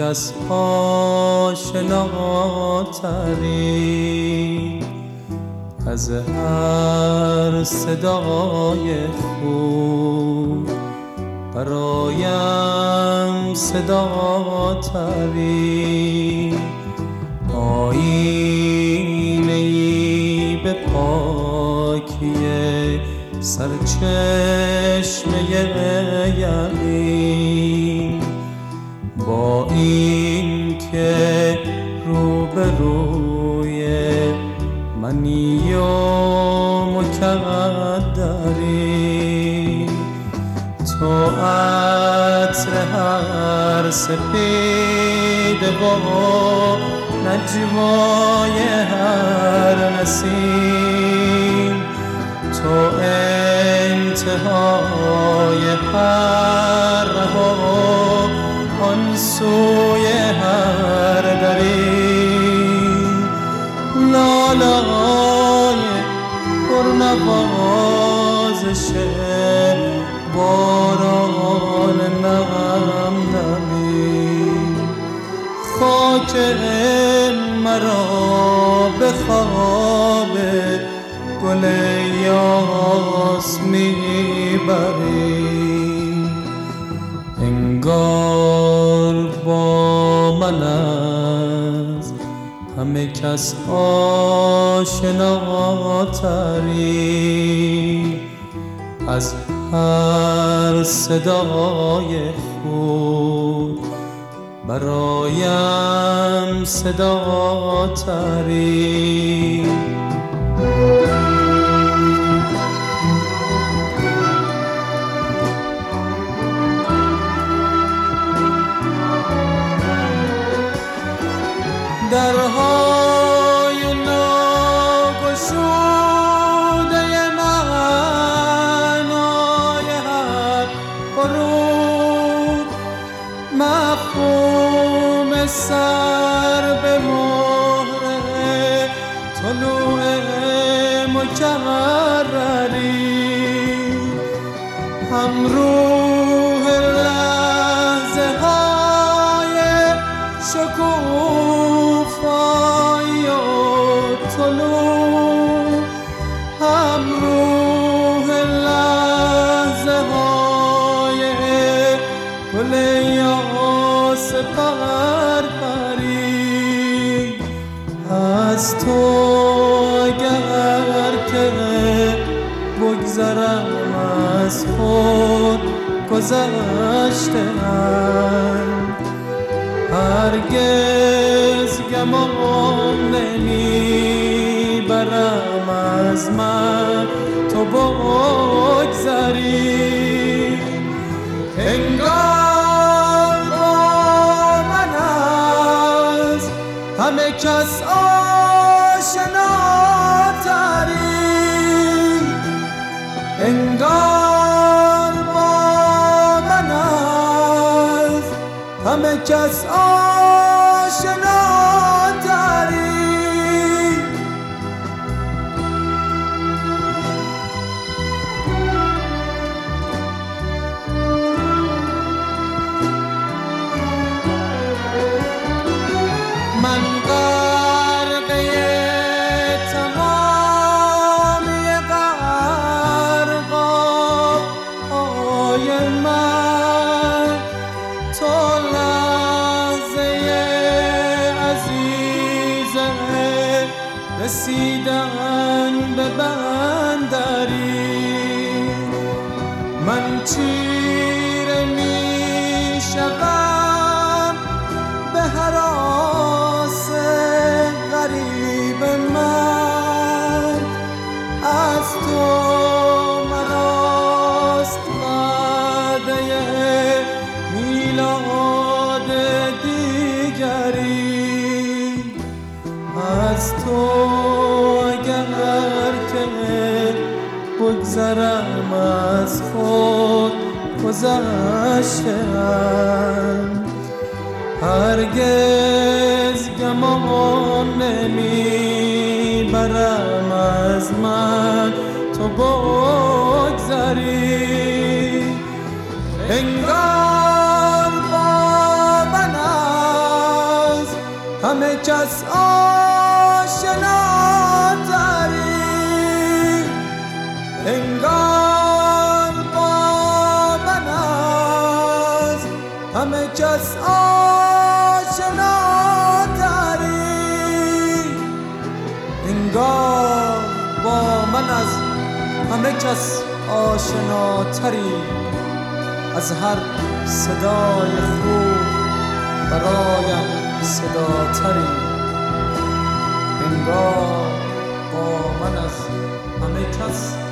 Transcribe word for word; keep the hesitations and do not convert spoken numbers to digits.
کس آشناتری از هر صدای خوب، برایم صداتری. آیینه‌ای به پاکی سرچشمه یقین، با این که روبروی منی و مکدری. تو عطر هر سپیده و نجوای هر نسیم، تو انتهای هر ره و آن سوی هر دری. لالای پرنوازش باران نغم نمی، خاک مرا به خواب گل یاس میبری. انگار با من از همه کس آشناتری، از هر صدای خود برایم صداتری. درهای ناگشوده معنای حق فرود، مفهوم سر به مهر طلوع مکرری. هم روح لحظه های شکوفایی و طلوع، هم روح لحظه های گل یاس پرپری. از تو اگر که بگذرم از خود گذشته‌ام، هرگز گمان نمیبرم از من تو بگذری. انگار با من از همه کس آشناتری، انگار با من از همه کس آشناتری. من غرقه تمامی غرق‌های من، تو لحظه عزیزه رسیدن به بندری. من چیره می شوم به هراس غریب من، از تو مراست وعده میلاد دیگری. از تو اگر که بگذرم از خود گذشته‌ام، هرگز گمان نمیبرم از من تو بگذری. انگار با من همه کس آشناتری، انگار با من است همه کس آشناتری، انگار با من از همه کس آشناتری، از هر صدای خوب برایم صداتری، انگار با من از همه کس